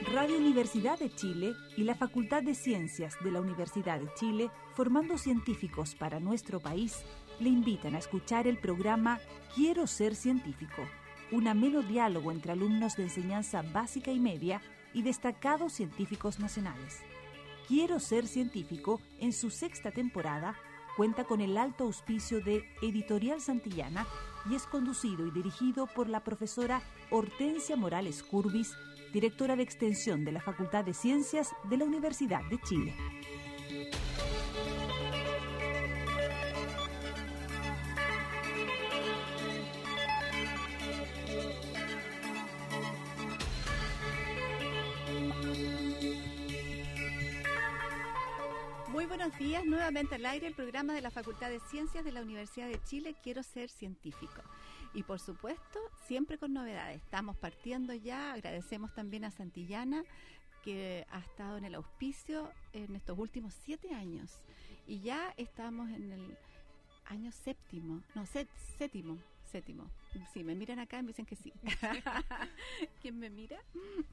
Radio Universidad de Chile y la Facultad de Ciencias de la Universidad de Chile, formando científicos para nuestro país, le invitan a escuchar el programa Quiero ser científico, un ameno diálogo entre alumnos de enseñanza básica y media y destacados científicos nacionales. Quiero ser científico, en su sexta temporada, cuenta con el alto auspicio de Editorial Santillana y es conducido y dirigido por la profesora Hortensia Morales Curbis, directora de Extensión de la Facultad de Ciencias de la Universidad de Chile. Muy buenos días, nuevamente al aire el programa de la Facultad de Ciencias de la Universidad de Chile, Quiero ser científico. Y por supuesto, siempre con novedades. Estamos partiendo ya, agradecemos también a Santillana, que ha estado en el auspicio en estos últimos 7 años. Y ya estamos en el año séptimo. Sí, me miran acá y me dicen que sí. ¿Quién me mira?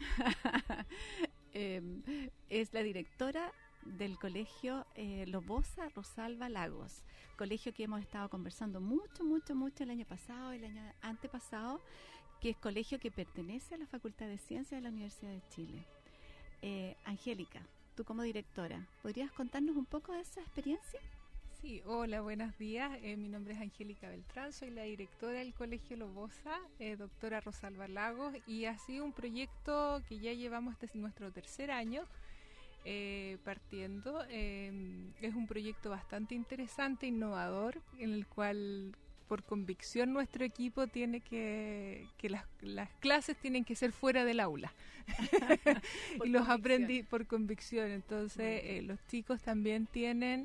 Es la directora del colegio Lobosa Rosalba Lagos, colegio que hemos estado conversando mucho el año pasado, el año antepasado, que es colegio que pertenece a la Facultad de Ciencias de la Universidad de Chile. Angélica, tú como directora, ¿podrías contarnos un poco de esa experiencia? Sí, hola, buenos días. Mi nombre es Angélica Beltrán, soy la directora del Colegio Lobosa, doctora Rosalba Lagos, y ha sido un proyecto que ya llevamos desde nuestro tercer año partiendo. Es un proyecto bastante interesante, innovador, en el cual por convicción nuestro equipo tiene que las clases tienen que ser fuera del aula y los aprendí por convicción. Entonces los chicos también tienen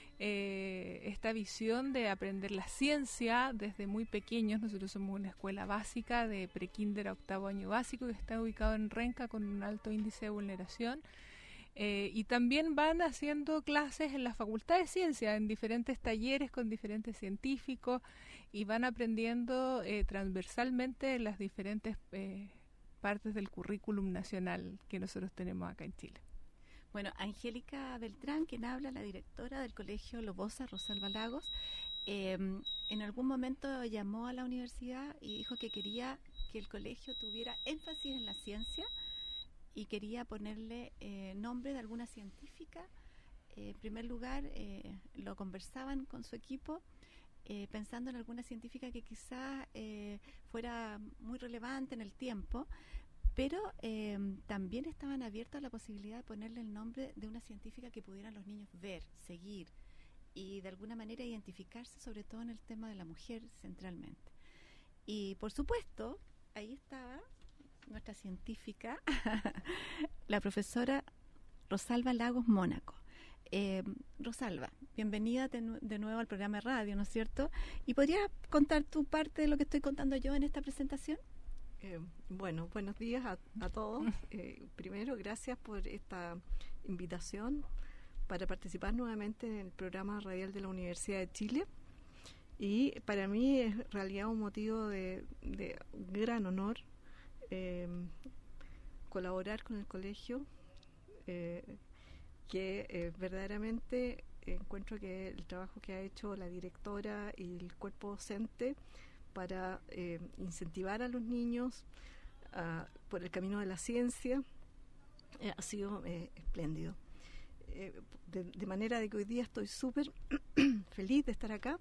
esta visión de aprender la ciencia desde muy pequeños. Nosotros somos una escuela básica de prekinder a octavo año básico que está ubicado en Renca con un alto índice de vulneración. Y también van haciendo clases en la Facultad de Ciencias, en diferentes talleres con diferentes científicos, y van aprendiendo transversalmente las diferentes partes del currículum nacional que nosotros tenemos acá en Chile. Bueno, Angélica Beltrán, quien habla, la directora del Colegio Lobosa Rosalba Lagos, en algún momento llamó a la universidad y dijo que quería que el colegio tuviera énfasis en la ciencia y quería ponerle nombre de alguna científica. En primer lugar, lo conversaban con su equipo, pensando en alguna científica que quizás fuera muy relevante en el tiempo, pero también estaban abiertos a la posibilidad de ponerle el nombre de una científica que pudieran los niños ver, seguir y de alguna manera identificarse, sobre todo en el tema de la mujer centralmente. Y por supuesto, ahí estaba nuestra científica, la profesora Rosalba Lagos Mónaco. Rosalba, bienvenida de nuevo al programa de radio, ¿no es cierto? ¿Y podrías contar tu parte de lo que estoy contando yo en esta presentación? Bueno, buenos días a todos. Primero, gracias por esta invitación para participar nuevamente en el programa radial de la Universidad de Chile. Y para mí es en realidad un motivo de gran honor colaborar con el colegio, que verdaderamente encuentro que el trabajo que ha hecho la directora y el cuerpo docente para incentivar a los niños por el camino de la ciencia ha sido espléndido. De manera de que hoy día estoy súper feliz de estar acá,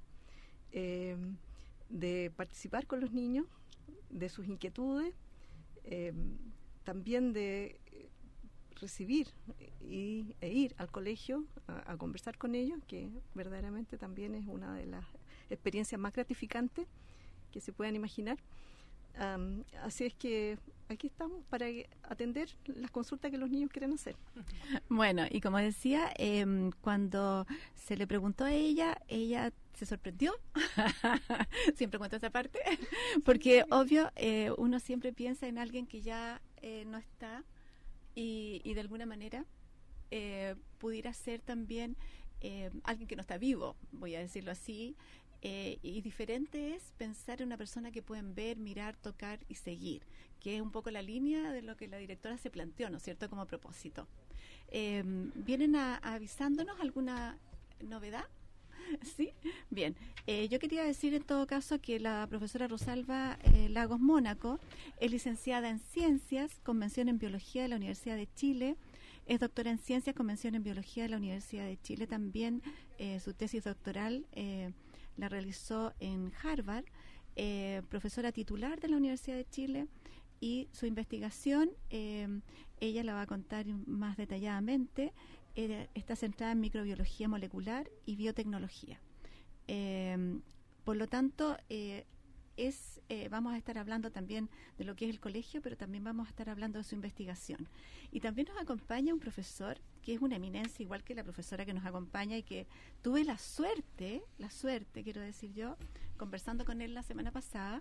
de participar con los niños, de sus inquietudes, también de recibir e ir al colegio a conversar con ellos, que verdaderamente también es una de las experiencias más gratificantes que se puedan imaginar. Así es que aquí estamos para atender las consultas que los niños quieren hacer. Bueno, y como decía, cuando se le preguntó a ella se sorprendió. Siempre cuento esa parte, porque obvio, uno siempre piensa en alguien que ya no está y de alguna manera pudiera ser también alguien que no está vivo, voy a decirlo así, Y diferente es pensar en una persona que pueden ver, mirar, tocar y seguir, que es un poco la línea de lo que la directora se planteó, ¿no es cierto?, como propósito. ¿Vienen avisándonos alguna novedad? Sí, bien. Yo quería decir en todo caso que la profesora Rosalba Lagos Mónaco es licenciada en Ciencias, con mención en Biología de la Universidad de Chile. Es doctora en Ciencias, con mención en Biología de la Universidad de Chile. También su tesis doctoral la realizó en Harvard, profesora titular de la Universidad de Chile, y su investigación, ella la va a contar más detalladamente, está centrada en microbiología molecular y biotecnología. Por lo tanto, vamos a estar hablando también de lo que es el colegio, pero también vamos a estar hablando de su investigación. Y también nos acompaña un profesor que es una eminencia, igual que la profesora que nos acompaña, y que tuve la suerte, quiero decir yo, conversando con él la semana pasada,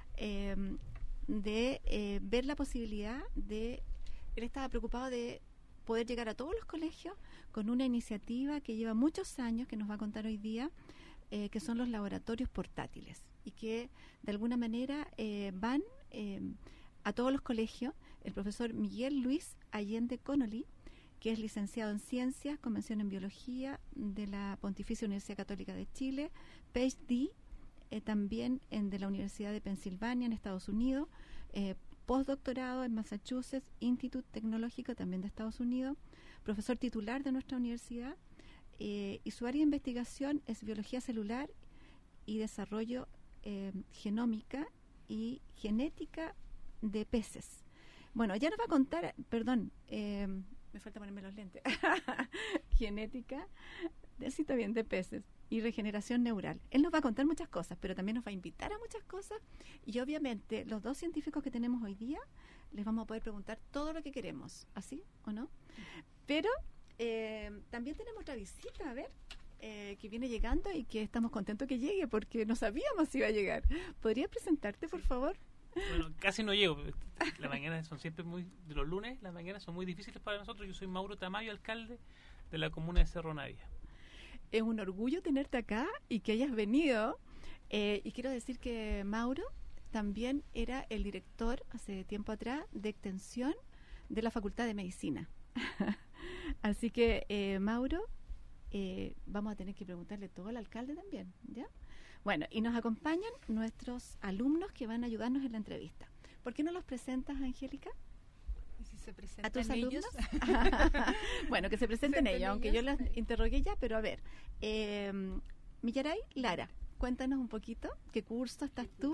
de ver la posibilidad de... Él estaba preocupado de poder llegar a todos los colegios con una iniciativa que lleva muchos años, que nos va a contar hoy día, que son los laboratorios portátiles, y que de alguna manera van a todos los colegios. El profesor Miguel Luis Allende Connolly, que es licenciado en Ciencias, con mención en Biología de la Pontificia Universidad Católica de Chile, PhD también de la Universidad de Pensilvania en Estados Unidos, postdoctorado en Massachusetts Institute Tecnológico también de Estados Unidos, profesor titular de nuestra universidad, y su área de investigación es biología celular y desarrollo genómica y genética de peces. Bueno, ella nos va a contar, me falta ponerme los lentes, genética, sí, está bien, de peces y regeneración neural. Él nos va a contar muchas cosas, pero también nos va a invitar a muchas cosas, y obviamente los dos científicos que tenemos hoy día les vamos a poder preguntar todo lo que queremos, ¿así o no? Pero también tenemos otra visita, a ver, que viene llegando y que estamos contentos que llegue porque no sabíamos si iba a llegar. ¿Podrías presentarte, por favor? Bueno, casi no llego. Las mañanas son siempre de los lunes, las mañanas son muy difíciles para nosotros. Yo soy Mauro Tamayo, alcalde de la comuna de Cerro Navia. Es un orgullo tenerte acá y que hayas venido. Y quiero decir que Mauro también era el director, hace tiempo atrás, de extensión de la Facultad de Medicina. Así que, Mauro, vamos a tener que preguntarle todo al alcalde también, ¿ya? Bueno, y nos acompañan nuestros alumnos que van a ayudarnos en la entrevista. ¿Por qué no los presentas, Angélica? ¿Y si se presentan ¿A tus ellos? alumnos? Bueno, que se presenten ellos, aunque yo las interrogué ya, pero a ver. Millaray Lara, cuéntanos un poquito, ¿qué curso estás tú?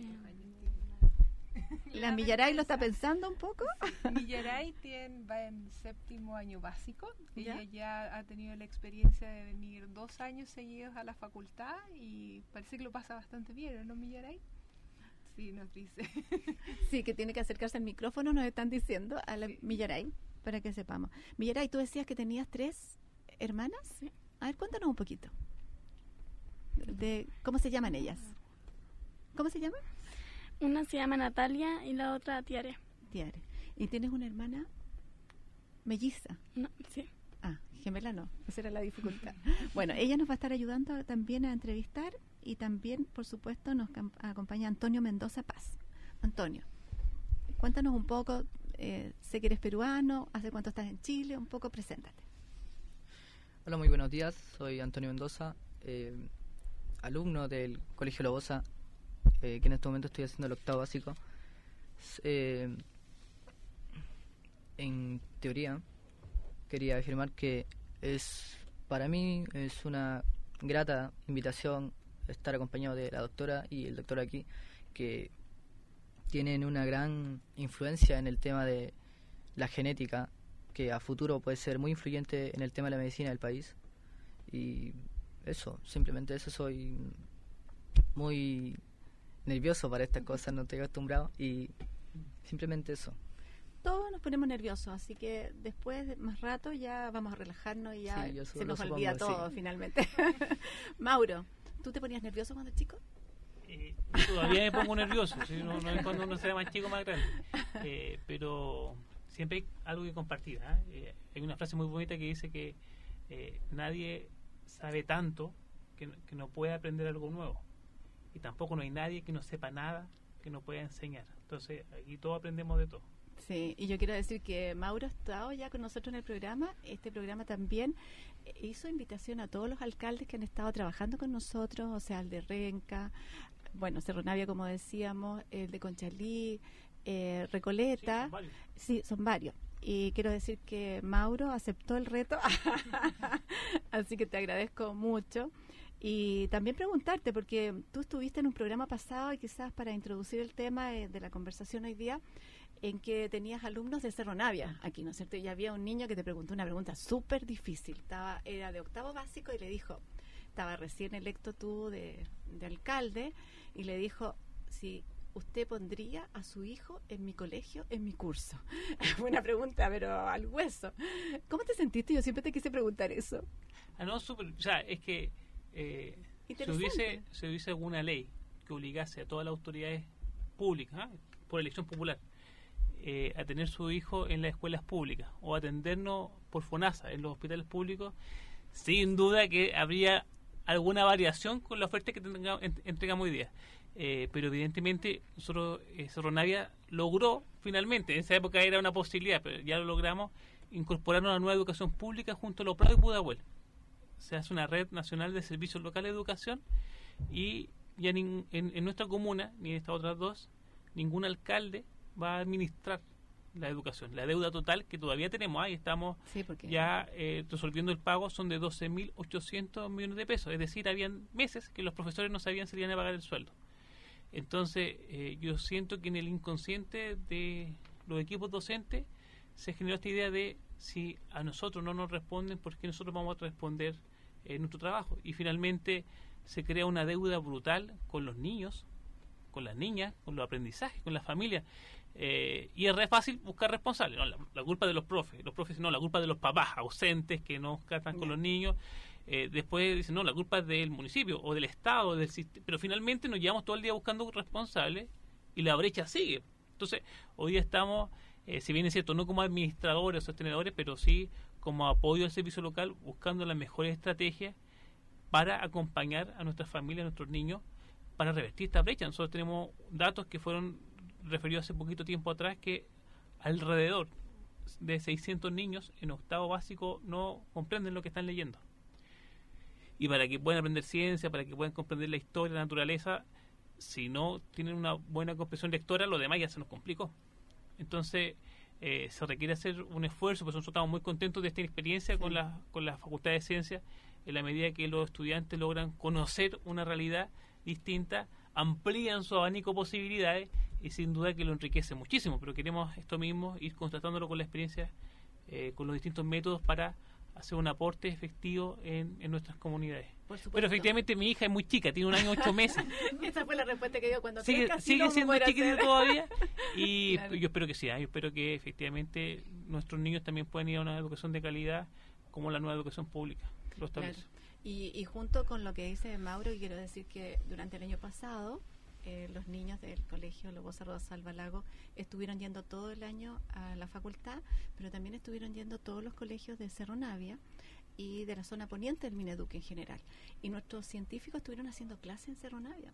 ¿La Millaray lo está pensando un poco? Millaray va en 7º año básico. ¿Ya? Ella ya ha tenido la experiencia de venir 2 años seguidos a la facultad y parece que lo pasa bastante bien, ¿no, Millaray? Sí, nos dice. Sí, que tiene que acercarse al micrófono, nos están diciendo, a la Millaray, para que sepamos. Millaray, tú decías que tenías 3 hermanas. Sí. A ver, cuéntanos un poquito. ¿Cómo se llaman ellas? ¿Cómo se llaman? Una se llama Natalia y la otra Tiare. Tiare. ¿Y tienes una hermana melliza? No, sí. Ah, gemela no, esa era la dificultad. Bueno, ella nos va a estar ayudando también a entrevistar, y también, por supuesto, nos acompaña Antonio Mendoza Paz. Antonio, cuéntanos un poco, sé que eres peruano, ¿hace cuánto estás en Chile? Un poco, preséntate. Hola, muy buenos días, soy Antonio Mendoza, alumno del Colegio Lobosa, que en este momento estoy haciendo el 8º básico. En teoría, quería afirmar que para mí es una grata invitación estar acompañado de la doctora y el doctor aquí, que tienen una gran influencia en el tema de la genética, que a futuro puede ser muy influyente en el tema de la medicina del país. Y simplemente eso, soy muy nervioso para estas cosas, no estoy acostumbrado, y simplemente eso. Todos nos ponemos nerviosos, así que después, más rato, ya vamos a relajarnos y ya Sí, se nos olvida todo, finalmente. Mauro, ¿tú te ponías nervioso cuando chico? Yo todavía me pongo nervioso, ¿sí? No es cuando uno sea más chico o más grande, pero siempre hay algo que compartir, ¿eh? Hay una frase muy bonita que dice que nadie sabe tanto que no pueda aprender algo nuevo. Y tampoco no hay nadie que no sepa nada, que no pueda enseñar. Entonces, aquí todos aprendemos de todo. Sí, y yo quiero decir que Mauro ha estado ya con nosotros en el programa. Este programa también hizo invitación a todos los alcaldes que han estado trabajando con nosotros, o sea, el de Renca, bueno, Cerro Navia, como decíamos, el de Conchalí, Recoleta. Sí, son varios. Y quiero decir que Mauro aceptó el reto, así que te agradezco mucho. Y también preguntarte, porque tú estuviste en un programa pasado y quizás para introducir el tema de la conversación hoy día, en que tenías alumnos de Cerro Navia aquí, ¿no es cierto? Y había un niño que te preguntó una pregunta súper difícil. Era de octavo básico y le dijo, estaba recién electo tú de alcalde, y le dijo, si usted pondría a su hijo en mi colegio, en mi curso. Fue una pregunta, pero al hueso. ¿Cómo te sentiste? Yo siempre te quise preguntar eso. No, súper. O sea, es que se hubiese alguna ley que obligase a todas las autoridades públicas, por elección popular, a tener su hijo en las escuelas públicas o atendernos por FONASA en los hospitales públicos, sin duda que habría alguna variación con la oferta que entregamos hoy día. Pero evidentemente nosotros, Cerro Navia logró finalmente, en esa época era una posibilidad, pero ya lo logramos, incorporarnos a la nueva educación pública junto a Lo Prado y Pudahuel. Se hace una red nacional de servicios locales de educación, y ya en nuestra comuna, ni en estas otras dos, ningún alcalde va a administrar la educación. La deuda total que todavía tenemos, ahí estamos ya resolviendo el pago, son de 12.800 millones de pesos. Es decir, habían meses que los profesores no sabían si iban a pagar el sueldo. Entonces, yo siento que en el inconsciente de los equipos docentes se generó esta idea de, si a nosotros no nos responden, ¿por qué nosotros vamos a responder en nuestro trabajo? Y finalmente se crea una deuda brutal con los niños, con las niñas, con los aprendizajes, con las familias. Y es re fácil buscar responsables. No, la culpa de los profes no, la culpa de los papás ausentes que no tratan con los niños. Después dicen, no, la culpa es del municipio o del Estado, del sistema. Pero finalmente nos llevamos todo el día buscando responsables y la brecha sigue. Entonces, hoy día estamos, si bien es cierto, no como administradores o sostenedores, pero sí como apoyo al servicio local, buscando las mejores estrategias para acompañar a nuestras familias, a nuestros niños, para revertir esta brecha. Nosotros tenemos datos que fueron referidos hace poquito tiempo atrás, que alrededor de 600 niños en octavo básico no comprenden lo que están leyendo. Y para que puedan aprender ciencia, para que puedan comprender la historia, la naturaleza, si no tienen una buena comprensión lectora, lo demás ya se nos complicó. Entonces, se requiere hacer un esfuerzo, pues nosotros estamos muy contentos de esta experiencia con la Facultad de Ciencias, en la medida que los estudiantes logran conocer una realidad distinta, amplían su abanico de posibilidades, y sin duda que lo enriquece muchísimo. Pero queremos esto mismo, ir contrastándolo con la experiencia, con los distintos métodos, para hacer un aporte efectivo en nuestras comunidades. Pero efectivamente mi hija es muy chica, tiene 1 año 8 meses. Esa fue la respuesta que dio cuando sigue siendo chiquitita todavía, y claro, yo espero que sí, yo espero que efectivamente nuestros niños también puedan ir a una educación de calidad como la nueva educación pública lo establece. Claro. Y junto con lo que dice Mauro, quiero decir que durante el año pasado los niños del colegio Lobosa Rosal Balago estuvieron yendo todo el año a la facultad, pero también estuvieron yendo todos los colegios de Cerro Navia y de la zona poniente del Mineduc en general. Y nuestros científicos estuvieron haciendo clases en Cerro Navia.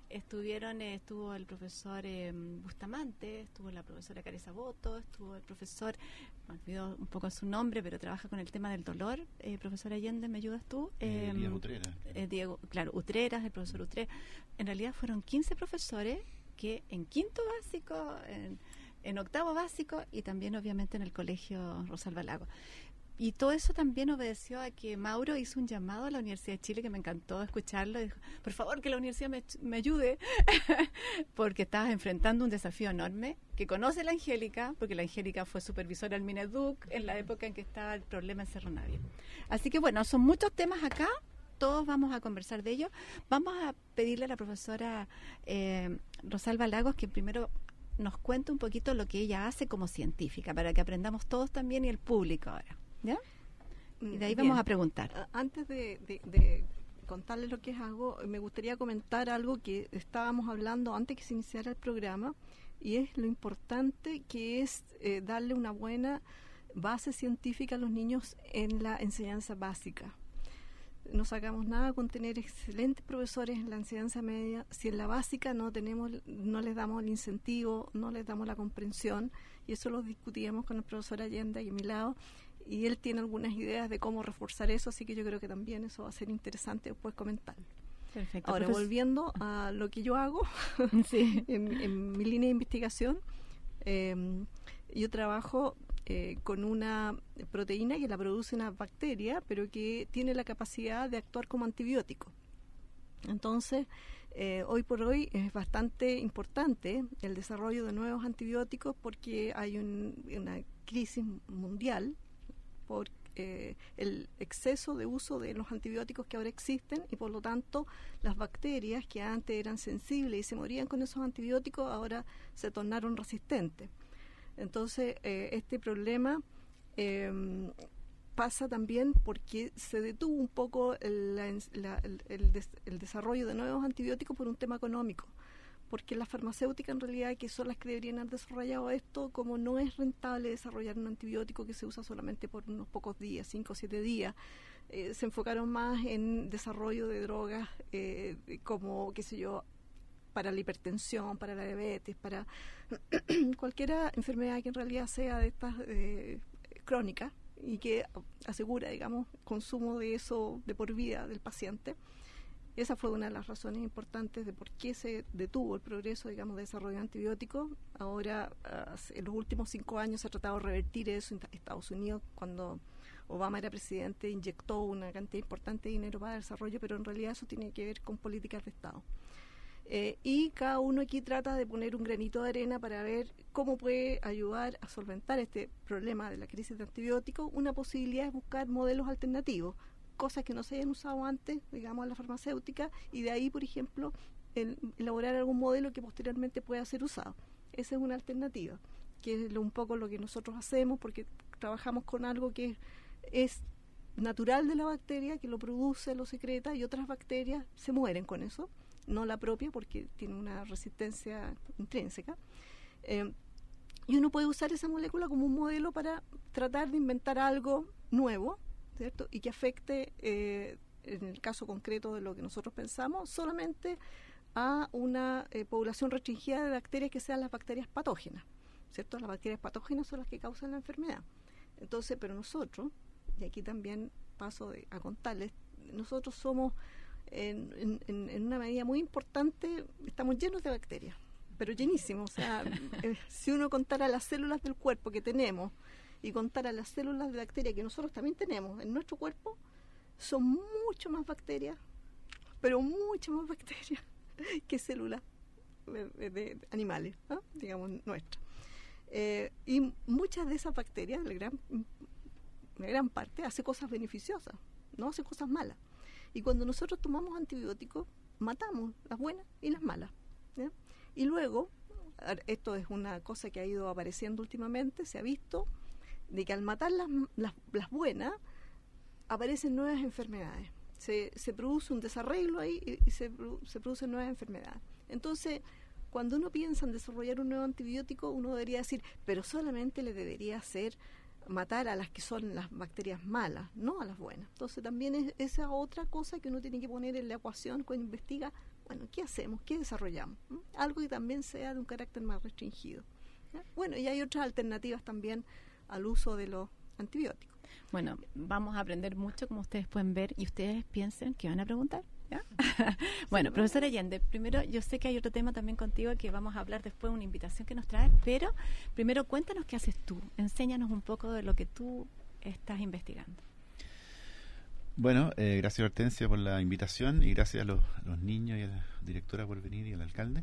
Estuvo el profesor Bustamante, estuvo la profesora Careza Boto, estuvo el profesor, me olvidó un poco su nombre, pero trabaja con el tema del dolor, profesor Allende, ¿me ayudas tú? Diego Utreras. Diego, claro, Utreras, el profesor Utreras. En realidad fueron 15 profesores que en quinto básico, en octavo básico, y también obviamente en el colegio Rosal Balago. Y todo eso también obedeció a que Mauro hizo un llamado a la Universidad de Chile, que me encantó escucharlo. Dijo, por favor, que la universidad me ayude, porque estabas enfrentando un desafío enorme, que conoce la Angélica, porque la Angélica fue supervisora del Mineduc en la época en que estaba el problema en Cerro Navia. Así que bueno, son muchos temas acá, todos vamos a conversar de ellos. Vamos a pedirle a la profesora Rosalba Lagos que primero nos cuente un poquito lo que ella hace como científica, para que aprendamos todos también y el público ahora. ¿Ya? Y de ahí vamos a preguntar. Antes de contarles lo que hago, me gustaría comentar algo que estábamos hablando antes que se iniciara el programa, y es lo importante que es darle una buena base científica a los niños en la enseñanza básica. no sacamos nada con tener excelentes profesores en la enseñanza media si en la básica no les damos el incentivo, no les damos la comprensión, y eso lo discutíamos con el profesor Allende aquí a mi lado, y él tiene algunas ideas de cómo reforzar eso, así que yo creo que también eso va a ser interesante después comentarlo. Perfecto. Ahora, volviendo a lo que yo hago, sí. en mi línea de investigación, yo trabajo con una proteína que la produce una bacteria, pero que tiene la capacidad de actuar como antibiótico. Entonces, hoy por hoy es bastante importante el desarrollo de nuevos antibióticos porque hay una crisis mundial por el exceso de uso de los antibióticos que ahora existen, y por lo tanto las bacterias que antes eran sensibles y se morían con esos antibióticos ahora se tornaron resistentes. Entonces, este problema pasa también porque se detuvo un poco el desarrollo de nuevos antibióticos por un tema económico, porque las farmacéuticas en realidad, que son las que deberían haber desarrollado esto, como no es rentable desarrollar un antibiótico que se usa solamente por unos pocos días, 5 o 7 días, se enfocaron más en desarrollo de drogas como, qué sé yo, para la hipertensión, para la diabetes, para cualquier enfermedad que en realidad sea de estas crónicas y que asegura, digamos, consumo de eso de por vida del paciente. Esa fue una de las razones importantes de por qué se detuvo el progreso, digamos, de desarrollo de antibióticos. Ahora, en los últimos 5 años se ha tratado de revertir eso. En Estados Unidos, cuando Obama era presidente, inyectó una cantidad importante de dinero para el desarrollo, pero en realidad eso tiene que ver con políticas de Estado. Y cada uno aquí trata de poner un granito de arena para ver cómo puede ayudar a solventar este problema de la crisis de antibióticos. Una posibilidad es buscar modelos alternativos, cosas que no se hayan usado antes, digamos, en la farmacéutica, y de ahí, por ejemplo, elaborar algún modelo que posteriormente pueda ser usado. Esa es una alternativa, que es un poco lo que nosotros hacemos, porque trabajamos con algo que es natural de la bacteria, que lo produce, lo secreta, y otras bacterias se mueren con eso, no la propia porque tiene una resistencia intrínseca. Y uno puede usar esa molécula como un modelo para tratar de inventar algo nuevo, ¿cierto? Y que afecte, en el caso concreto de lo que nosotros pensamos, solamente a una población restringida de bacterias que sean las bacterias patógenas, ¿cierto? Las bacterias patógenas son las que causan la enfermedad. Entonces, pero nosotros, y aquí también paso a contarles, nosotros somos en una medida muy importante, estamos llenos de bacterias, pero llenísimos. O sea, si uno contara las células del cuerpo que tenemos y contara las células de bacterias que nosotros también tenemos en nuestro cuerpo, son mucho más bacterias, pero mucho más bacterias que células de animales, ¿no? Digamos, nuestras. Y muchas de esas bacterias, la gran parte, hace cosas beneficiosas, no hace cosas malas. Y cuando nosotros tomamos antibióticos, matamos las buenas y las malas, ¿ya? Y luego, esto es una cosa que ha ido apareciendo últimamente, se ha visto de que al matar las buenas, aparecen nuevas enfermedades. Se produce un desarreglo ahí y se producen nuevas enfermedades. Entonces, cuando uno piensa en desarrollar un nuevo antibiótico, uno debería decir, pero solamente le debería hacer matar a las que son las bacterias malas, no a las buenas. Entonces también es esa otra cosa que uno tiene que poner en la ecuación cuando investiga, bueno, ¿qué hacemos? ¿Qué desarrollamos? Algo que también sea de un carácter más restringido, ¿ya? Bueno, y hay otras alternativas también al uso de los antibióticos. Bueno, vamos a aprender mucho, como ustedes pueden ver, y ustedes piensen que van a preguntar, ¿ya? Bueno, profesora Allende, primero, yo sé que hay otro tema también contigo que vamos a hablar después, una invitación que nos traes, pero primero cuéntanos qué haces tú, enséñanos un poco de lo que tú estás investigando. Bueno, gracias Hortensia por la invitación y gracias a los niños y a la directora por venir y al alcalde.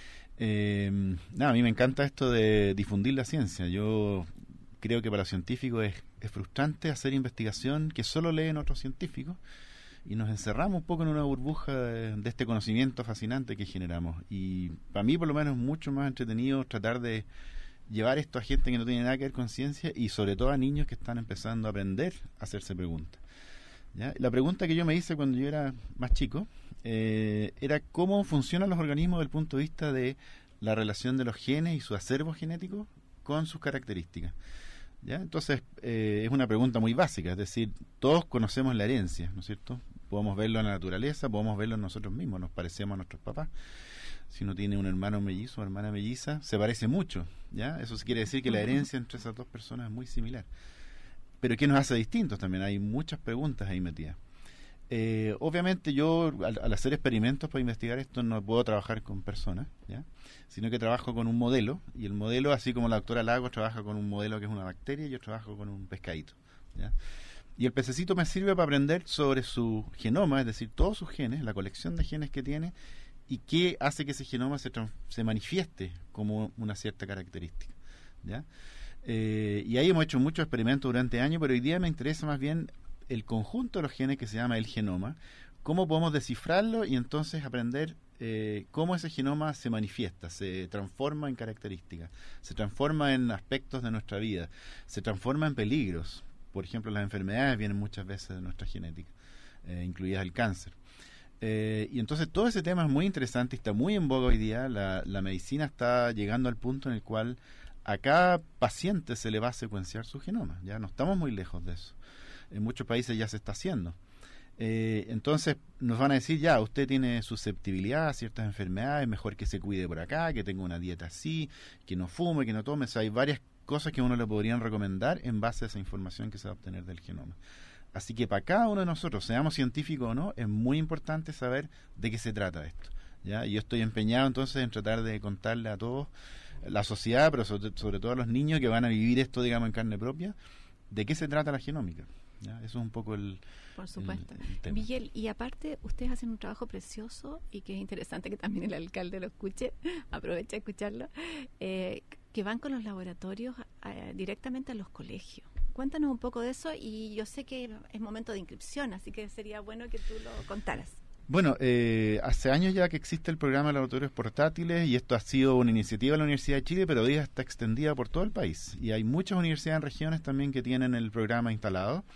A mí me encanta esto de difundir la ciencia. Yo creo que para los científicos es frustrante hacer investigación que solo leen otros científicos y nos encerramos un poco en una burbuja de este conocimiento fascinante que generamos. Y para mí por lo menos es mucho más entretenido tratar de llevar esto a gente que no tiene nada que ver con ciencia y sobre todo a niños que están empezando a aprender a hacerse preguntas, ¿ya? La pregunta que yo me hice cuando yo era más chico era cómo funcionan los organismos desde el punto de vista de la relación de los genes y su acervo genético con sus características, ¿ya? Entonces es una pregunta muy básica, es decir, todos conocemos la herencia, ¿no es cierto? Podemos verlo en la naturaleza, podemos verlo en nosotros mismos, nos parecemos a nuestros papás. Si uno tiene un hermano mellizo o hermana melliza, se parece mucho, ¿ya? Eso quiere decir que la herencia entre esas dos personas es muy similar. Pero ¿qué nos hace distintos también? Hay muchas preguntas ahí metidas. Obviamente yo, al hacer experimentos para investigar esto, no puedo trabajar con personas, ¿ya? Sino que trabajo con un modelo, y el modelo, así como la doctora Lagos trabaja con un modelo que es una bacteria, yo trabajo con un pescadito, ¿ya? Y el pececito me sirve para aprender sobre su genoma, es decir, todos sus genes, la colección de genes que tiene, y qué hace que ese genoma se manifieste como una cierta característica, ¿ya? Y ahí hemos hecho muchos experimentos durante años, pero hoy día me interesa más bien el conjunto de los genes que se llama el genoma, cómo podemos descifrarlo y entonces aprender cómo ese genoma se manifiesta, se transforma en características, se transforma en aspectos de nuestra vida, se transforma en peligros. Por ejemplo, las enfermedades vienen muchas veces de nuestra genética, incluidas el cáncer. Y entonces todo ese tema es muy interesante y está muy en boga hoy día. La medicina está llegando al punto en el cual a cada paciente se le va a secuenciar su genoma. Ya no estamos muy lejos de eso. En muchos países ya se está haciendo. Entonces nos van a decir, ya, usted tiene susceptibilidad a ciertas enfermedades, mejor que se cuide por acá, que tenga una dieta así, que no fume, que no tome. O sea, hay varias cosas que uno le podrían recomendar en base a esa información que se va a obtener del genoma. Así que para cada uno de nosotros, seamos científicos o no, es muy importante saber de qué se trata esto, ¿ya? Y yo estoy empeñado entonces en tratar de contarle a todos, la sociedad, pero sobre todo a los niños que van a vivir esto, digamos, en carne propia, de qué se trata la genómica, ¿ya? Eso es un poco Por supuesto. el tema. Miguel, y aparte, ustedes hacen un trabajo precioso y que es interesante que también el alcalde lo escuche, aprovecha de escucharlo, que van con los laboratorios directamente a los colegios. Cuéntanos un poco de eso, y yo sé que es momento de inscripción, así que sería bueno que tú lo contaras. Bueno, hace años ya que existe el programa de laboratorios portátiles, y esto ha sido una iniciativa de la Universidad de Chile, pero hoy día está extendida por todo el país. Y hay muchas universidades en regiones también que tienen el programa instalado.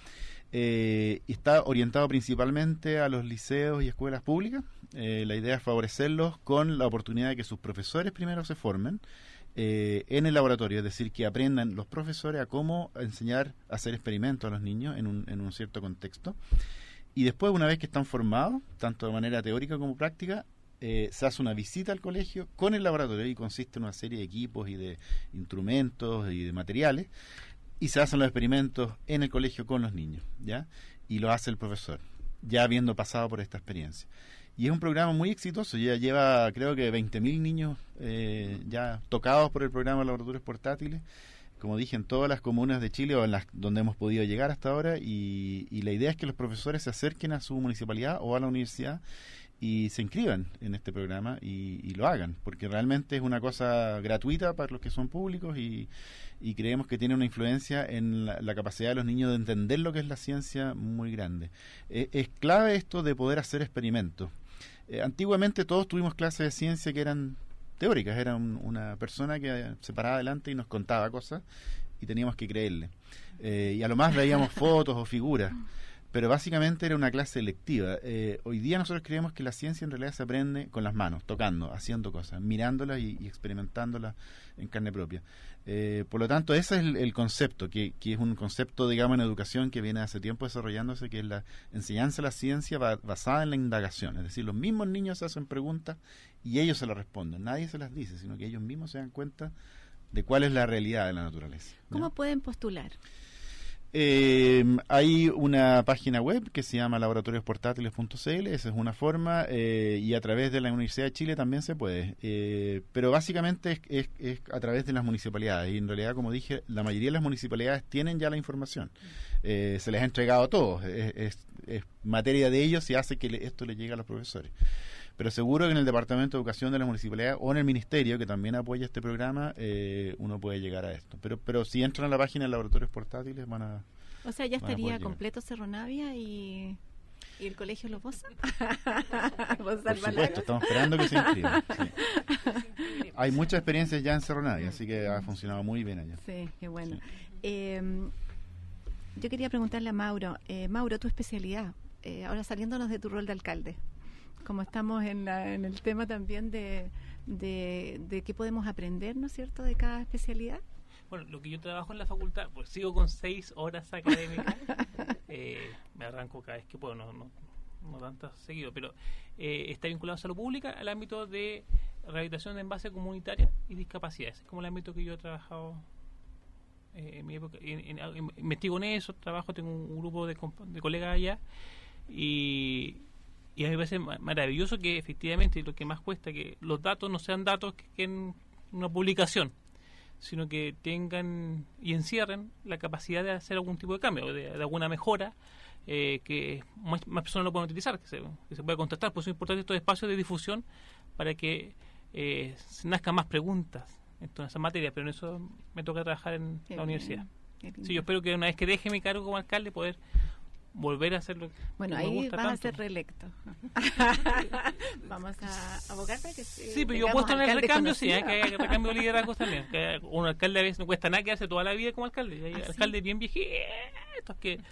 Y está orientado principalmente a los liceos y escuelas públicas. La idea es favorecerlos con la oportunidad de que sus profesores primero se formen en el laboratorio, es decir, que aprendan los profesores a cómo enseñar a hacer experimentos a los niños en un cierto contexto. Y después, una vez que están formados, tanto de manera teórica como práctica, se hace una visita al colegio con el laboratorio, y consiste en una serie de equipos y de instrumentos y de materiales, y se hacen los experimentos en el colegio con los niños, ¿ya? Y lo hace el profesor, ya habiendo pasado por esta experiencia. Y es un programa muy exitoso, ya lleva creo que 20.000 niños ya tocados por el programa de laboratorios portátiles, como dije, en todas las comunas de Chile o en las donde hemos podido llegar hasta ahora, y la idea es que los profesores se acerquen a su municipalidad o a la universidad y se inscriban en este programa y lo hagan, porque realmente es una cosa gratuita para los que son públicos, y creemos que tiene una influencia en la capacidad de los niños de entender lo que es la ciencia muy grande. Es clave esto de poder hacer experimentos. Antiguamente todos tuvimos clases de ciencia que eran teóricas, era una persona que se paraba adelante y nos contaba cosas y teníamos que creerle. Y a lo más veíamos fotos o figuras, pero básicamente era una clase lectiva. Hoy día nosotros creemos que la ciencia en realidad se aprende con las manos, tocando, haciendo cosas, mirándolas y experimentándolas en carne propia. Por lo tanto, ese es el concepto, que es un concepto, digamos, en educación que viene hace tiempo desarrollándose, que es la enseñanza de la ciencia basada en la indagación. Es decir, los mismos niños se hacen preguntas y ellos se las responden. Nadie se las dice, sino que ellos mismos se dan cuenta de cuál es la realidad de la naturaleza, ¿no? ¿Cómo pueden postular? Hay una página web que se llama laboratoriosportátiles.cl, esa es una forma, y a través de la Universidad de Chile también se puede, pero básicamente es a través de las municipalidades, y en realidad, como dije, la mayoría de las municipalidades tienen ya la información, se les ha entregado a todos, es materia de ellos y hace que esto le llegue a los profesores. Pero seguro que en el Departamento de Educación de la Municipalidad o en el Ministerio, que también apoya este programa, uno puede llegar a esto. Pero si entran a la página de Laboratorios Portátiles van a... O sea, ya estaría completo Cerro Navia y el Colegio Los Bosa. Por supuesto, estamos esperando que se inscriban. Sí. Hay muchas experiencias ya en Cerro Navia, así que ha funcionado muy bien allá. Sí, qué bueno. Sí. Yo quería preguntarle a Mauro. Mauro, tu especialidad, ahora saliéndonos de tu rol de alcalde, como estamos en el tema también de qué podemos aprender, ¿no es cierto?, de cada especialidad. Bueno, lo que yo trabajo en la facultad, pues sigo con 6 horas académicas, me arranco cada vez que puedo, no no tantas seguido, pero está vinculado a salud pública al ámbito de rehabilitación en base comunitaria y discapacidades. Es como el ámbito que yo he trabajado en mi época. Investigo en eso, trabajo, tengo un grupo de colegas allá y a mí me parece maravilloso que efectivamente lo que más cuesta que los datos no sean datos que en una publicación, sino que tengan y encierren la capacidad de hacer algún tipo de cambio, de alguna mejora, que más personas lo puedan utilizar, que se pueda contrastar. Por eso es importante estos espacios de difusión para que nazcan más preguntas en toda esa materia, pero en eso me toca trabajar en la universidad. Sí, yo espero que una vez que deje mi cargo como alcalde poder volver a hacerlo. Bueno, ahí vas a ser reelecto. Vamos a abogar para que sí, pero yo puesto en el recambio, sí, que hay recambio de liderazgos también. Que un alcalde a veces no cuesta nada quedarse toda la vida como alcalde. Hay alcaldes bien viejitos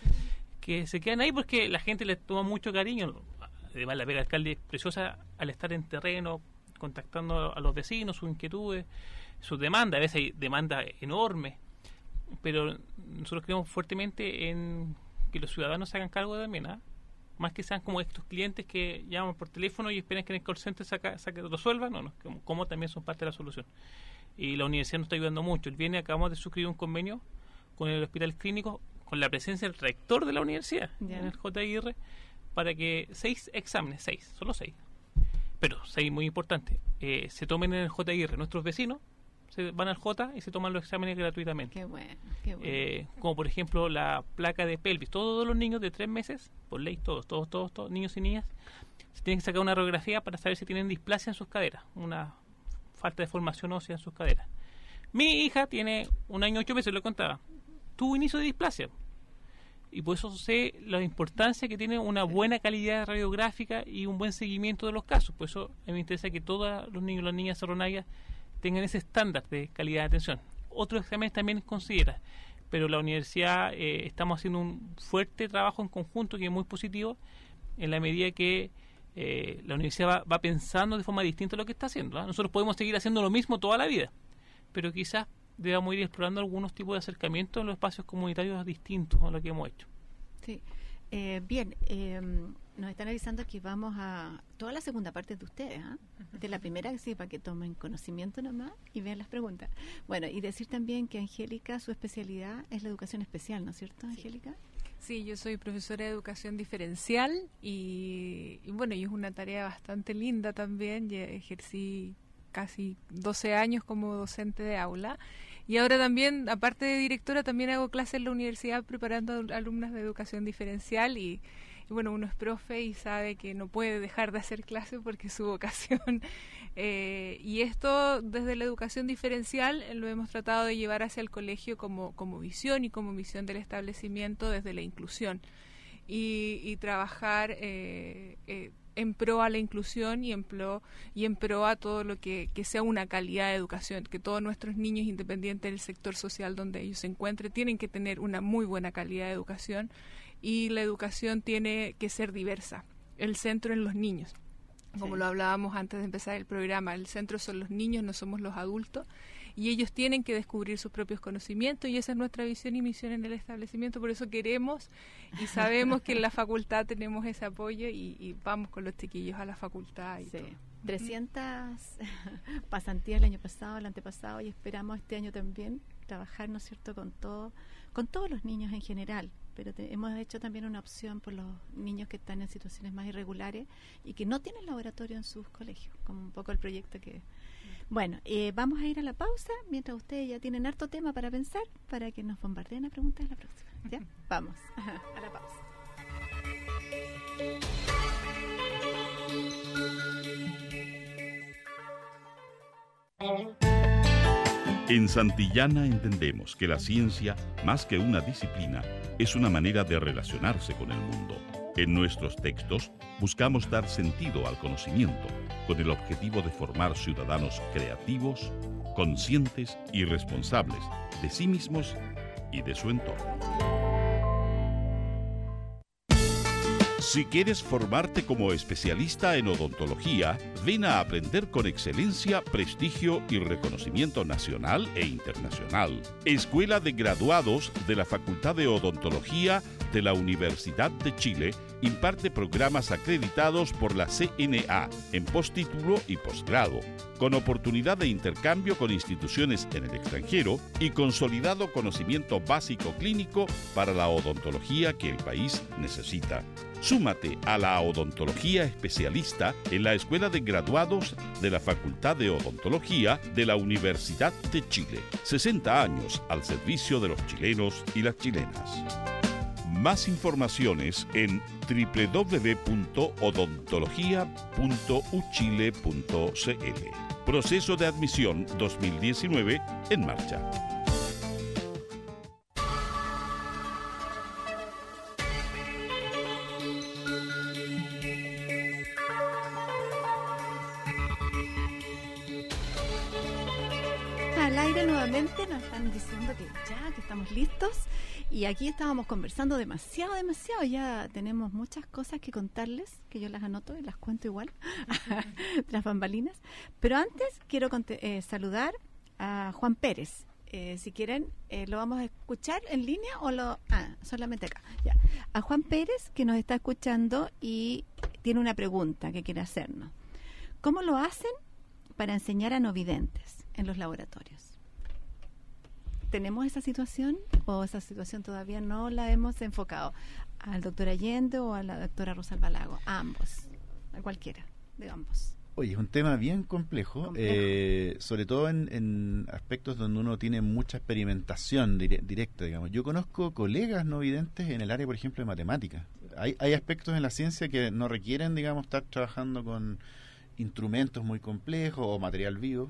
que se quedan ahí porque la gente les toma mucho cariño. Además, la pega del alcalde es preciosa al estar en terreno, contactando a los vecinos, sus inquietudes, sus demandas. A veces hay demandas enormes, pero nosotros creemos fuertemente en que los ciudadanos se hagan cargo también, más que sean como estos clientes que llaman por teléfono y esperan que en el call center resuelvan, como también son parte de la solución. Y la universidad nos está ayudando mucho. El viernes acabamos de suscribir un convenio con el Hospital Clínico, con la presencia del rector de la universidad, en el JIR, para que 6 exámenes, solo 6, pero 6 muy importantes, se tomen en el JIR. Nuestros vecinos se van al J y se toman los exámenes gratuitamente. Qué bueno, qué bueno. Como por ejemplo la placa de pelvis. Todos los niños de 3 meses, por ley, todos, niños y niñas, se tienen que sacar una radiografía para saber si tienen displasia en sus caderas, una falta de formación ósea en sus caderas. Mi hija tiene 1 año 8 meses, lo contaba, tuvo inicio de displasia. Y por eso sé la importancia que tiene una buena calidad radiográfica y un buen seguimiento de los casos. Por eso a mí me interesa que todos los niños y las niñas cerronarias tengan ese estándar de calidad de atención. Otros exámenes también considera, pero la universidad estamos haciendo un fuerte trabajo en conjunto que es muy positivo en la medida que la universidad va pensando de forma distinta lo que está haciendo. Nosotros podemos seguir haciendo lo mismo toda la vida, pero quizás debamos ir explorando algunos tipos de acercamientos en los espacios comunitarios distintos a lo que hemos hecho. Sí. Bien, nos están avisando que vamos a toda la segunda parte de ustedes, de la primera, sí, para que tomen conocimiento nomás y vean las preguntas. Bueno, y decir también que Angélica, su especialidad es la educación especial, ¿no es cierto, Angélica? Sí, yo soy profesora de educación diferencial y bueno, y es una tarea bastante linda también. Ya ejercí casi 12 años como docente de aula. Y ahora también, aparte de directora, también hago clases en la universidad preparando alumnas de educación diferencial y bueno, uno es profe y sabe que no puede dejar de hacer clases porque es su vocación. Y esto, desde la educación diferencial, lo hemos tratado de llevar hacia el colegio como visión y como misión del establecimiento desde la inclusión. Y trabajar en pro a la inclusión y en pro a todo lo que sea una calidad de educación, que todos nuestros niños, independiente del sector social donde ellos se encuentren, tienen que tener una muy buena calidad de educación y la educación tiene que ser diversa. El centro en los niños. Como lo hablábamos antes de empezar el programa, el centro son los niños, no somos los adultos, y ellos tienen que descubrir sus propios conocimientos y esa es nuestra visión y misión en el establecimiento. Por eso queremos y sabemos que en la facultad tenemos ese apoyo y vamos con los chiquillos a la facultad. Y sí. todo. 300 pasantías el año pasado, el antepasado, y esperamos este año también trabajar, ¿no es cierto?, con todos los niños en general, pero hemos hecho también una opción por los niños que están en situaciones más irregulares y que no tienen laboratorio en sus colegios, como un poco el proyecto que... Bueno, vamos a ir a la pausa, mientras ustedes ya tienen harto tema para pensar, para que nos bombardeen a preguntas en la próxima. ¿Ya? Vamos a la pausa. En Santillana entendemos que la ciencia, más que una disciplina, es una manera de relacionarse con el mundo. En nuestros textos buscamos dar sentido al conocimiento, con el objetivo de formar ciudadanos creativos, conscientes y responsables de sí mismos y de su entorno. Si quieres formarte como especialista en odontología, ven a aprender con excelencia, prestigio y reconocimiento nacional e internacional. Escuela de Graduados de la Facultad de Odontología de la Universidad de Chile imparte programas acreditados por la CNA en postítulo y posgrado, con oportunidad de intercambio con instituciones en el extranjero y consolidado conocimiento básico clínico para la odontología que el país necesita. Súmate a la odontología especialista en la Escuela de Graduados de la Facultad de Odontología de la Universidad de Chile. 60 años al servicio de los chilenos y las chilenas. Más informaciones en www.odontologia.uchile.cl. Proceso de admisión 2019 en marcha. Al aire nuevamente nos están diciendo que estamos listos, y aquí estábamos conversando demasiado, ya tenemos muchas cosas que contarles, que yo las anoto y las cuento igual, las bambalinas, pero antes quiero saludar a Juan Pérez. Si quieren, lo vamos a escuchar en línea o solamente acá. Ya. A Juan Pérez, que nos está escuchando y tiene una pregunta que quiere hacernos. ¿Cómo lo hacen para enseñar a no videntes en los laboratorios? ¿Tenemos esa situación o esa situación todavía no la hemos enfocado? ¿Al doctor Allende o a la doctora Rosalba Lago? A ambos, a cualquiera de ambos. Oye, es un tema bien complejo. Sobre todo en aspectos donde uno tiene mucha experimentación directa, digamos. Yo conozco colegas no videntes en el área, por ejemplo, de matemáticas. Hay aspectos en la ciencia que no requieren, digamos, estar trabajando con instrumentos muy complejos o material vivo,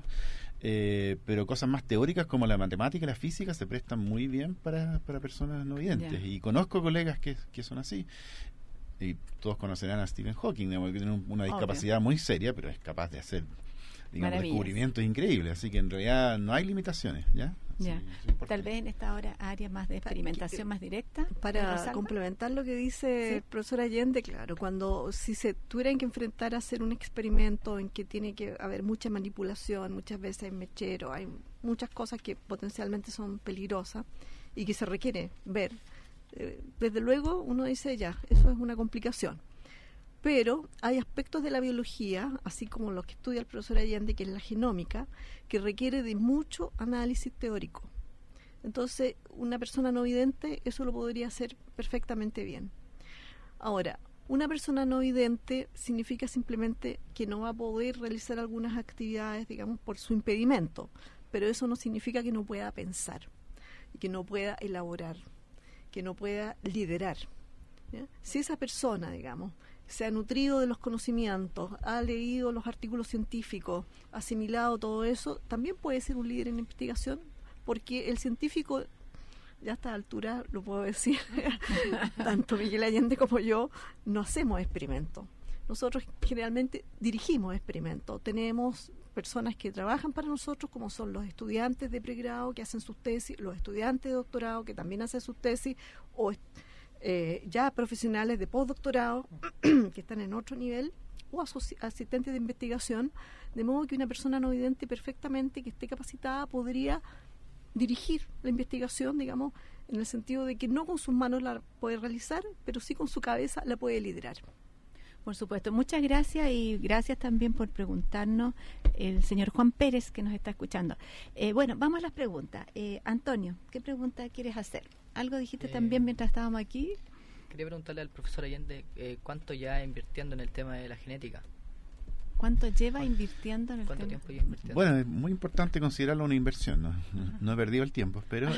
pero cosas más teóricas como la matemática y la física se prestan muy bien para personas no videntes. Yeah. Y conozco colegas que son así. Y todos conocerán a Stephen Hawking, digamos, que tiene una discapacidad muy seria, pero es capaz de hacer, digamos, descubrimientos increíbles. Así que en realidad no hay limitaciones, ¿ya? Ya. Tal vez en esta área más de experimentación más directa. Para complementar lo que dice el profesor Allende, claro, si se tuvieran que enfrentar a hacer un experimento en que tiene que haber mucha manipulación, muchas veces hay mechero, hay muchas cosas que potencialmente son peligrosas y que se requiere ver. Desde luego uno dice ya, eso es una complicación. Pero hay aspectos de la biología, así como los que estudia el profesor Allende, que es la genómica, que requiere de mucho análisis teórico. Entonces, una persona no vidente eso lo podría hacer perfectamente bien. Ahora, una persona no vidente significa simplemente que no va a poder realizar algunas actividades, digamos, por su impedimento, pero eso no significa que no pueda pensar, que no pueda elaborar, que no pueda liderar. ¿Ya? Si esa persona, digamos, se ha nutrido de los conocimientos, ha leído los artículos científicos, ha asimilado todo eso, también puede ser un líder en investigación, porque el científico, ya a esta altura lo puedo decir, tanto Miguel Allende como yo, no hacemos experimentos. Nosotros generalmente dirigimos experimentos. Tenemos personas que trabajan para nosotros, como son los estudiantes de pregrado que hacen sus tesis, los estudiantes de doctorado que también hacen sus tesis, o ya profesionales de postdoctorado que están en otro nivel, o asistentes de investigación, de modo que una persona no vidente perfectamente que esté capacitada podría dirigir la investigación, digamos, en el sentido de que no con sus manos la puede realizar, pero sí con su cabeza la puede liderar. Por supuesto, muchas gracias, y gracias también por preguntarnos el señor Juan Pérez, que nos está escuchando. Bueno, vamos a las preguntas. Antonio, ¿qué pregunta quieres hacer? Algo dijiste también mientras estábamos aquí. Quería preguntarle al profesor Allende cuánto ya invirtiendo en el tema de la genética. ¿Cuánto lleva invirtiendo en el ¿Cuánto tema? tiempo lleva invirtiendo? Bueno, es muy importante considerarlo una inversión, no he perdido el tiempo, pero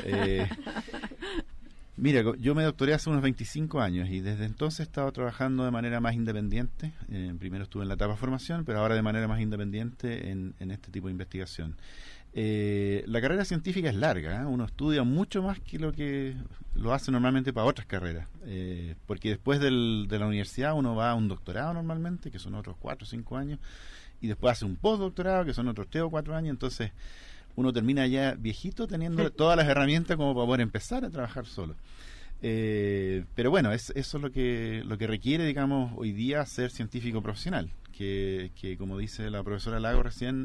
mira, yo me doctoré hace unos 25 años y desde entonces he estado trabajando de manera más independiente. Primero estuve en la etapa de formación, pero ahora de manera más independiente en este tipo de investigación. La carrera científica es larga, uno estudia mucho más que lo hace normalmente para otras carreras, porque después de la universidad uno va a un doctorado normalmente, que son otros 4 o 5 años, y después hace un postdoctorado, que son otros 3 o 4 años, entonces uno termina ya viejito teniendo todas las herramientas como para poder empezar a trabajar solo. Pero bueno, eso es lo que requiere, digamos, hoy día ser científico profesional, que como dice la profesora Lago recién,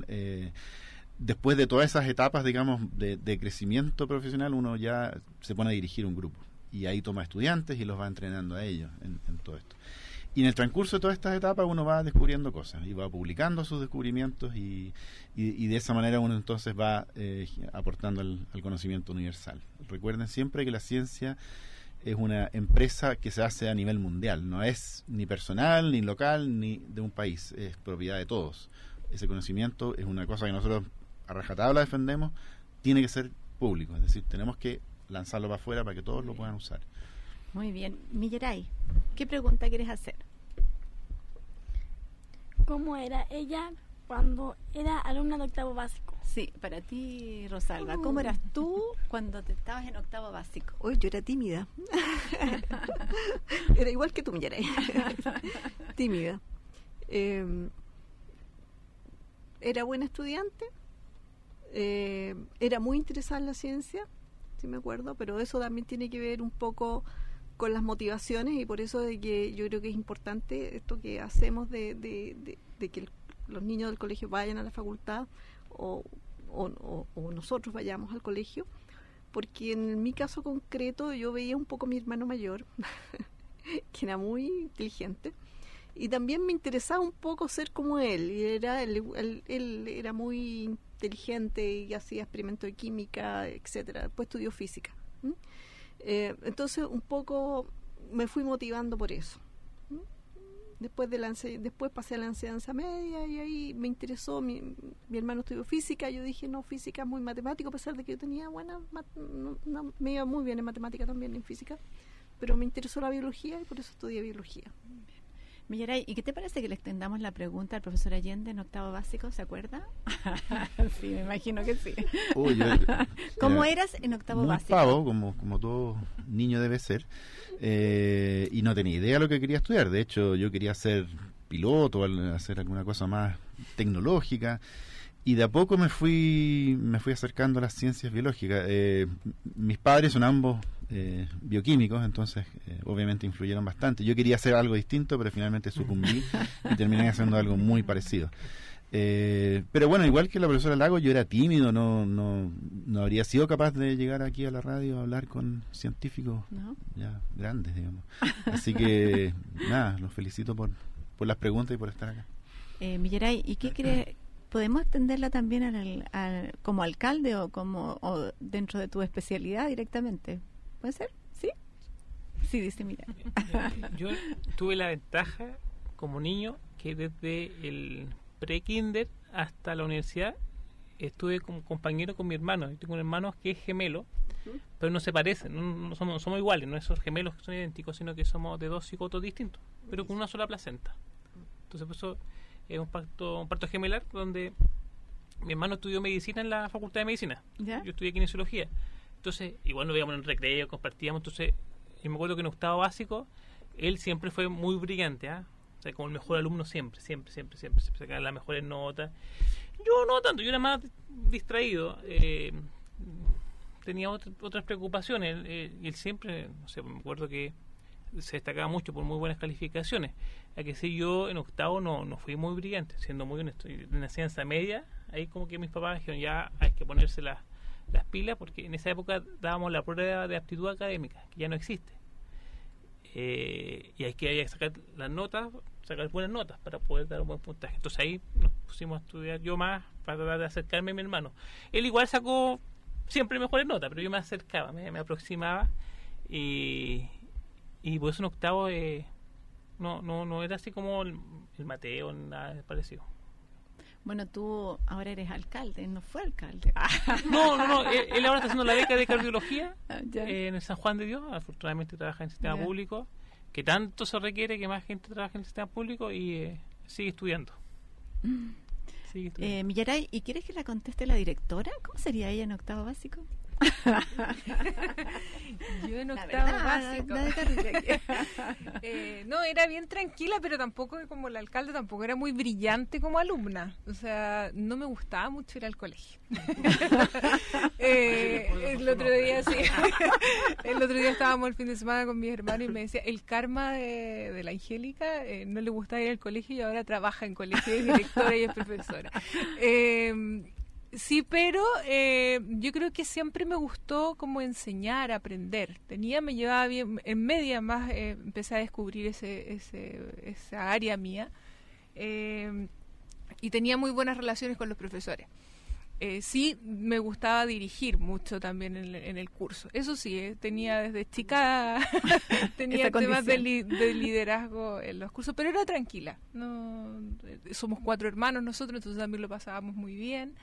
después de todas esas etapas, digamos, de crecimiento profesional, uno ya se pone a dirigir un grupo. y ahí toma estudiantes y los va entrenando a ellos en todo esto. Y en el transcurso de todas estas etapas uno va descubriendo cosas y va publicando sus descubrimientos y de esa manera uno entonces va aportando al conocimiento universal. Recuerden siempre que la ciencia es una empresa que se hace a nivel mundial, no es ni personal, ni local, ni de un país, es propiedad de todos. Ese conocimiento es una cosa que nosotros a rajatabla defendemos, tiene que ser público, es decir, tenemos que lanzarlo para afuera para que todos lo puedan usar. Muy bien. Millaray, ¿qué pregunta quieres hacer? ¿Cómo era ella cuando era alumna de octavo básico? Sí, para ti, Rosalba, ¿cómo eras tú cuando te estabas en octavo básico? Hoy yo era tímida. Era igual que tú, Millaray. Tímida. Era buena estudiante. Era muy interesada en la ciencia, sí me acuerdo, pero eso también tiene que ver un poco con las motivaciones y por eso de que yo creo que es importante esto que hacemos de que los niños del colegio vayan a la facultad o nosotros vayamos al colegio, porque en mi caso concreto yo veía un poco a mi hermano mayor que era muy inteligente y también me interesaba un poco ser como él, y él era muy inteligente y hacía experimentos de química, etcétera. Después estudió física. Entonces un poco me fui motivando por eso. Después pasé a la enseñanza media y ahí me interesó, mi hermano estudió física, yo dije no, física es muy matemático, a pesar de que yo tenía me iba muy bien en matemática también, en física, pero me interesó la biología y por eso estudié biología. Millaray, ¿y qué te parece que le extendamos la pregunta al profesor Allende en octavo básico? ¿Se acuerda? Sí, me imagino que sí. ¿Cómo eras en octavo muy básico? Pavo, como todo niño debe ser, y no tenía idea de lo que quería estudiar. De hecho, yo quería ser piloto, hacer alguna cosa más tecnológica, y de a poco me fui acercando a las ciencias biológicas. Mis padres son ambos bioquímicos, entonces obviamente influyeron bastante. Yo quería hacer algo distinto, pero finalmente sucumbí y terminé haciendo algo muy parecido. Pero bueno, igual que la profesora Lago, yo era tímido, no habría sido capaz de llegar aquí a la radio a hablar con científicos ya grandes, digamos. Así que nada, los felicito por las preguntas y por estar acá. Millaray, ¿y qué crees? ¿Podemos extenderla también como alcalde o dentro de tu especialidad directamente? ¿Puede ser? ¿Sí? Sí, dice mira. Yo tuve la ventaja como niño que desde el pre-kinder hasta la universidad estuve como compañero con mi hermano. Yo tengo un hermano que es gemelo, pero no se parecen, no somos iguales, no esos gemelos que son idénticos, sino que somos de dos cigotos distintos, pero con una sola placenta. Entonces por eso es un parto gemelar donde mi hermano estudió medicina en la Facultad de Medicina. ¿Ya? Yo estudié kinesiología. Entonces, igual nos veíamos en recreo, compartíamos. Entonces, yo me acuerdo que en octavo básico, él siempre fue muy brillante, O sea, como el mejor alumno siempre sacaba las mejores notas. Yo no tanto, yo era más distraído. Tenía otras preocupaciones. Él siempre, no sé, me acuerdo que se destacaba mucho por muy buenas calificaciones. A que si yo en octavo no fui muy brillante, siendo muy honesto. En la enseñanza media, ahí como que mis papás dijeron ya hay que ponerse las pilas, porque en esa época dábamos la prueba de aptitud académica, que ya no existe. Y hay que sacar las notas, sacar buenas notas para poder dar un buen puntaje. Entonces ahí nos pusimos a estudiar yo más para tratar de acercarme a mi hermano. Él igual sacó siempre mejores notas, pero yo me acercaba, me aproximaba y por eso en octavo no era así como el Mateo, nada parecido. Bueno, tú ahora eres alcalde, no fue alcalde. No, él ahora está haciendo la beca de cardiología en el San Juan de Dios. Afortunadamente trabaja en el sistema público, que tanto se requiere que más gente trabaje en el sistema público, y sigue estudiando. Millaray, ¿y quieres que la conteste la directora? ¿Cómo sería ella en octavo básico? Yo en octavo básico no, era bien tranquila, pero tampoco, como el alcalde, tampoco era muy brillante como alumna. O sea, no me gustaba mucho ir al colegio. El otro día estábamos el fin de semana con mis hermanos y me decía, el karma de la Angélica, no le gustaba ir al colegio y ahora trabaja en colegio, es directora y es profesora. Sí, pero yo creo que siempre me gustó como enseñar, aprender. Me llevaba bien, en media más empecé a descubrir esa área mía, y tenía muy buenas relaciones con los profesores. Sí, me gustaba dirigir mucho también en el curso. Eso sí, tenía desde chica tenía temas de liderazgo en los cursos, pero era tranquila. No, somos 4 hermanos nosotros, entonces también lo pasábamos muy bien.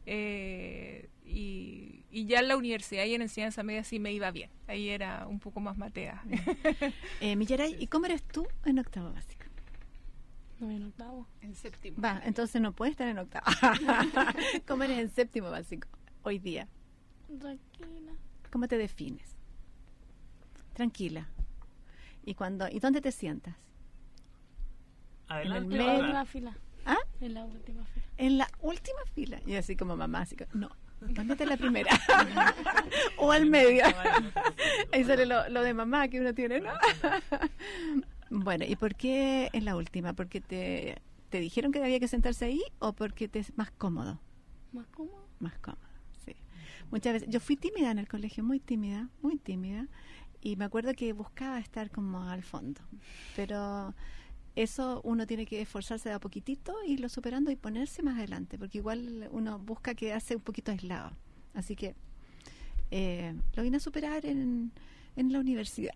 Y ya en la universidad y en enseñanza media sí me iba bien. Ahí era un poco más matea. Millaray, ¿y cómo eres tú en octavo básico? No, en octavo. En séptimo. Va, entonces no puedes estar en octavo. ¿Cómo eres en séptimo básico hoy día? Tranquila. ¿Cómo te defines? Tranquila. ¿Y dónde te sientas? Adelante. En la ahora. última fila. ¿Ah? En la última fila. En la última fila. Y así como mamá, así que, no, póngate en la primera. O al medio. Ahí sale lo de mamá que uno tiene, ¿no? Bueno, ¿y por qué en la última? ¿Porque te dijeron que había que sentarse ahí o porque te es más cómodo? ¿Más cómodo? Más cómodo, sí. Muchas veces, yo fui tímida en el colegio, muy tímida, y me acuerdo que buscaba estar como al fondo, pero eso uno tiene que esforzarse de a poquitito, irlo superando y ponerse más adelante, porque igual uno busca quedarse un poquito aislado. Así que lo vine a superar en la universidad.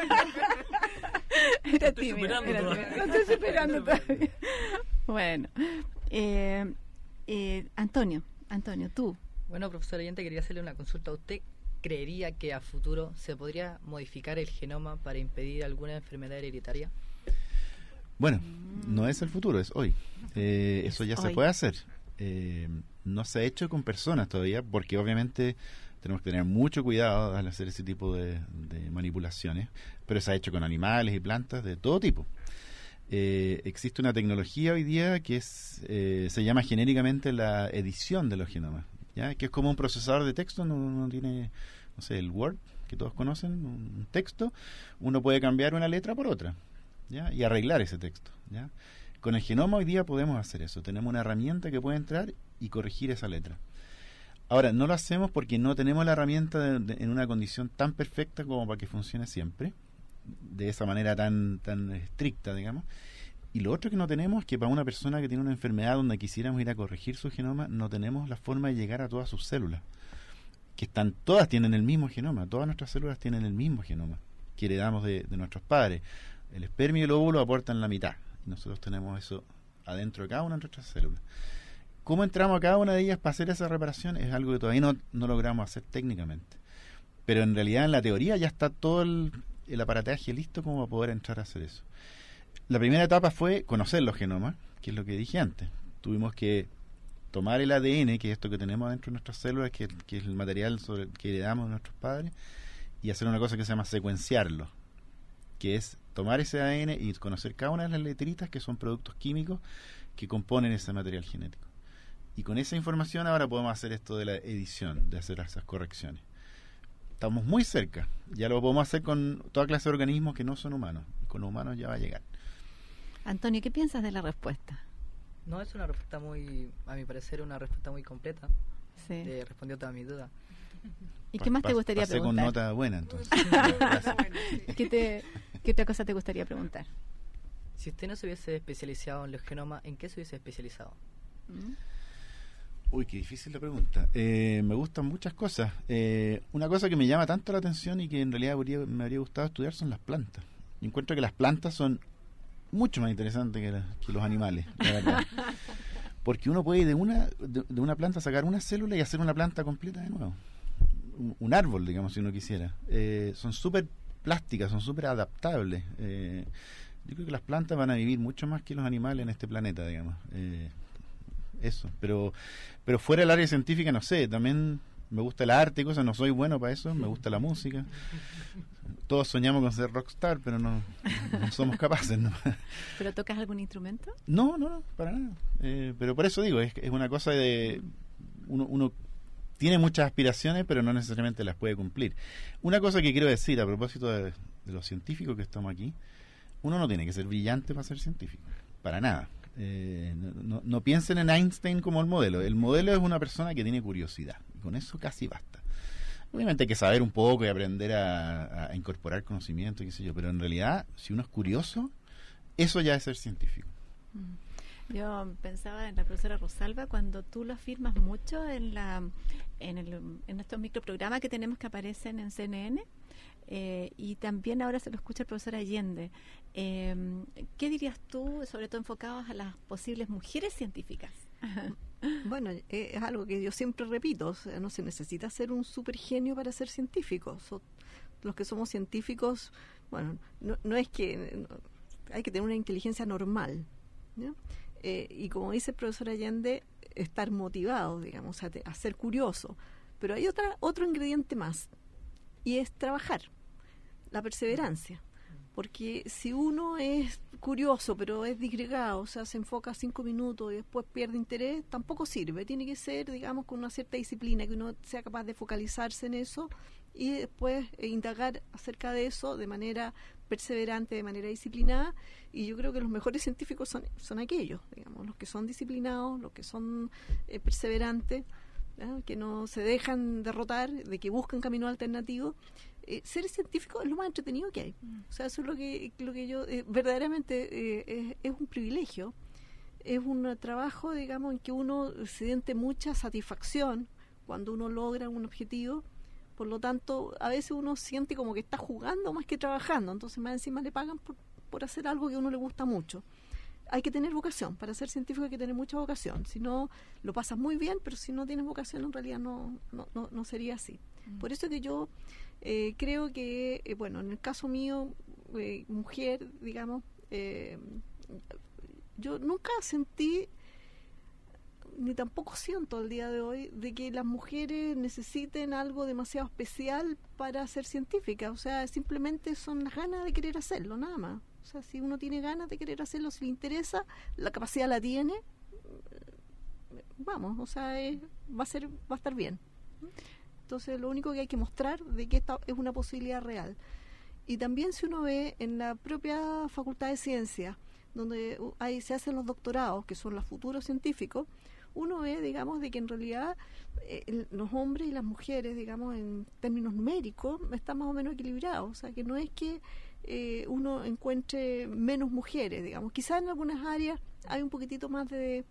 Era tímida. Lo estoy superando todavía. Bueno, Antonio, tú. Bueno, profesor oyente, quería hacerle una consulta a usted. ¿Creería que a futuro se podría modificar el genoma para impedir alguna enfermedad hereditaria? Bueno, no es el futuro, es hoy. Eso ya se puede hacer. No se ha hecho con personas todavía, porque obviamente tenemos que tener mucho cuidado al hacer ese tipo de manipulaciones, pero se ha hecho con animales y plantas de todo tipo. Existe una tecnología hoy día que se llama genéricamente la edición de los genomas, ¿ya? Que es como un procesador de texto. No tiene, no sé, el Word, que todos conocen, un texto. Uno puede cambiar una letra por otra, ¿ya? Y arreglar ese texto, ¿ya? Con el genoma hoy día podemos hacer eso. Tenemos una herramienta que puede entrar y corregir esa letra. Ahora, no lo hacemos porque no tenemos la herramienta en una condición tan perfecta como para que funcione siempre, de esa manera tan estricta, digamos. Y lo otro que no tenemos es que para una persona que tiene una enfermedad donde quisiéramos ir a corregir su genoma, no tenemos la forma de llegar a todas sus células, que todas tienen el mismo genoma, todas nuestras células tienen el mismo genoma, que heredamos de nuestros padres. El espermio y el óvulo aportan la mitad, y nosotros tenemos eso adentro de cada una de nuestras células. ¿Cómo entramos a cada una de ellas para hacer esa reparación? Es algo que todavía no logramos hacer técnicamente. Pero en realidad, en la teoría, ya está todo el aparataje listo como para poder entrar a hacer eso. La primera etapa fue conocer los genomas, que es lo que dije antes. Tuvimos que tomar el ADN, que es esto que tenemos dentro de nuestras células, que es el material que heredamos de nuestros padres, y hacer una cosa que se llama secuenciarlo, que es tomar ese ADN y conocer cada una de las letritas, que son productos químicos que componen ese material genético. Y con esa información ahora podemos hacer esto de la edición, de hacer esas correcciones. Estamos muy cerca. Ya lo podemos hacer con toda clase de organismos que no son humanos. Y con los humanos ya va a llegar. Antonio, ¿qué piensas de la respuesta? No, es una respuesta a mi parecer, una respuesta muy completa. Sí. Respondió todas mis dudas. ¿Y qué más te gustaría pasé preguntar? con nota buena, entonces. ¿Qué otra cosa te gustaría preguntar? Si usted no se hubiese especializado en los genomas, ¿en qué se hubiese especializado? Uy, qué difícil la pregunta. Me gustan muchas cosas. Una cosa que me llama tanto la atención y que en realidad me habría gustado estudiar son las plantas. Yo encuentro que las plantas son mucho más interesantes que los animales, la verdad. Porque uno puede de una planta sacar una célula y hacer una planta completa de nuevo. Un árbol, digamos, si uno quisiera. Son súper plásticas, son súper adaptables. Yo creo que las plantas van a vivir mucho más que los animales en este planeta, digamos. Eso, pero fuera del área científica, no sé, también me gusta el arte y cosas, no soy bueno para eso, me gusta la música. Todos soñamos con ser rockstar, pero no somos capaces, ¿no? ¿Pero tocas algún instrumento? No, para nada. Pero por eso digo, es una cosa de... Uno tiene muchas aspiraciones, pero no necesariamente las puede cumplir. Una cosa que quiero decir a propósito de los científicos que estamos aquí, uno no tiene que ser brillante para ser científico, para nada. No piensen en Einstein como el modelo. El modelo es una persona que tiene curiosidad. Y con eso casi basta. Obviamente hay que saber un poco y aprender a incorporar conocimiento, qué sé yo, pero en realidad, si uno es curioso, eso ya es ser científico. Yo pensaba en la profesora Rosalba cuando tú lo afirmas mucho en estos microprogramas que tenemos que aparecen en CNN, y también ahora se lo escucha el profesor Allende. ¿Qué dirías tú, sobre todo enfocados a las posibles mujeres científicas? Bueno, es algo que yo siempre repito, o sea, no se necesita ser un super genio para ser científico. Los que somos científicos, bueno, no es que hay que tener una inteligencia normal, ¿no? Y como dice el profesor Allende, estar motivado, digamos, a ser curioso. Pero hay otro ingrediente más, y es trabajar, la perseverancia. Porque si uno es curioso, pero es disgregado, o sea, se enfoca 5 minutos y después pierde interés, tampoco sirve. Tiene que ser, digamos, con una cierta disciplina, que uno sea capaz de focalizarse en eso y después indagar acerca de eso de manera perseverante, de manera disciplinada. Y yo creo que los mejores científicos son aquellos, digamos, los que son disciplinados, los que son perseverantes, ¿no? Que no se dejan derrotar, de que buscan camino alternativo. Ser científico es lo más entretenido que hay. O sea, eso es lo que yo verdaderamente es un privilegio, es un trabajo, digamos, en que uno siente mucha satisfacción cuando uno logra un objetivo. Por lo tanto, a veces uno siente como que está jugando más que trabajando, entonces más encima le pagan por hacer algo que a uno le gusta mucho. Hay que tener vocación, para ser científico hay que tener mucha vocación, si no lo pasas muy bien, pero si no tienes vocación en realidad no sería así. Por eso que yo creo que, bueno, en el caso mío, mujer, digamos, yo nunca sentí, ni tampoco siento al día de hoy, de que las mujeres necesiten algo demasiado especial para ser científicas. O sea, simplemente son las ganas de querer hacerlo, nada más. O sea, si uno tiene ganas de querer hacerlo, si le interesa, la capacidad la tiene, vamos, o sea, va a estar bien. Entonces, lo único que hay que mostrar de que esta es una posibilidad real. Y también si uno ve en la propia Facultad de Ciencias, donde se hacen los doctorados, que son los futuros científicos, uno ve, digamos, de que en realidad los hombres y las mujeres, digamos, en términos numéricos, están más o menos equilibrados. O sea, que no es que uno encuentre menos mujeres, digamos. Quizás en algunas áreas hay un poquitito más de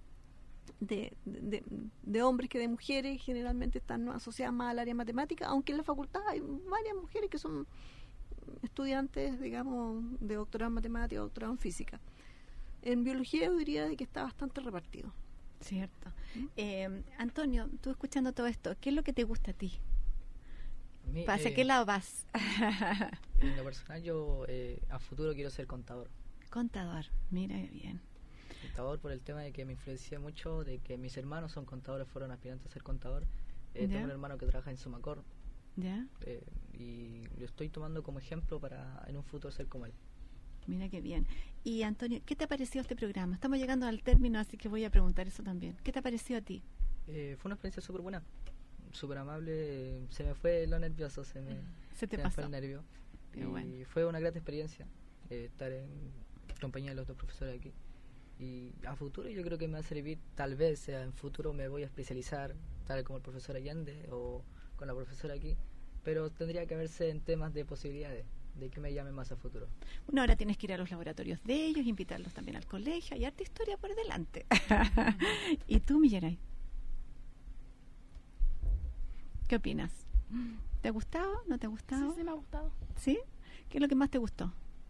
hombres que de mujeres, generalmente están asociadas más al área matemática, aunque en la facultad hay varias mujeres que son estudiantes, digamos, de doctorado en matemática, doctorado en física. En biología yo diría de que está bastante repartido. Cierto. Antonio, tú escuchando todo esto, ¿qué es lo que te gusta a ti? ¿Hacia qué lado vas? En lo personal, yo a futuro quiero ser contador. Contador, mira bien. Contador por el tema de que me influencié mucho, de que mis hermanos son contadores, fueron aspirantes a ser contador. Tengo un hermano que trabaja en Sumacor. ¿Ya? Y lo estoy tomando como ejemplo para en un futuro ser como él. Mira qué bien. Y Antonio, ¿qué te ha parecido este programa? Estamos llegando al término, así que voy a preguntar eso también. ¿Qué te ha parecido a ti? Fue una experiencia súper buena, súper amable. Se me fue lo nervioso, se me fue el nervio. Qué bueno. Fue una gran experiencia estar en compañía de los dos profesores aquí. Y a futuro yo creo que me va a servir, tal vez en futuro me voy a especializar, tal como el profesor Allende o con la profesora aquí, pero tendría que verse en temas de posibilidades, de que me llamen más a futuro. Bueno, ahora tienes que ir a los laboratorios de ellos, invitarlos también al colegio, hay harta historia por delante. ¿Y tú, Millaray? ¿Qué opinas? ¿Te ha gustado? ¿No te ha gustado? Sí, me ha gustado. ¿Sí? ¿Qué es lo que más te gustó?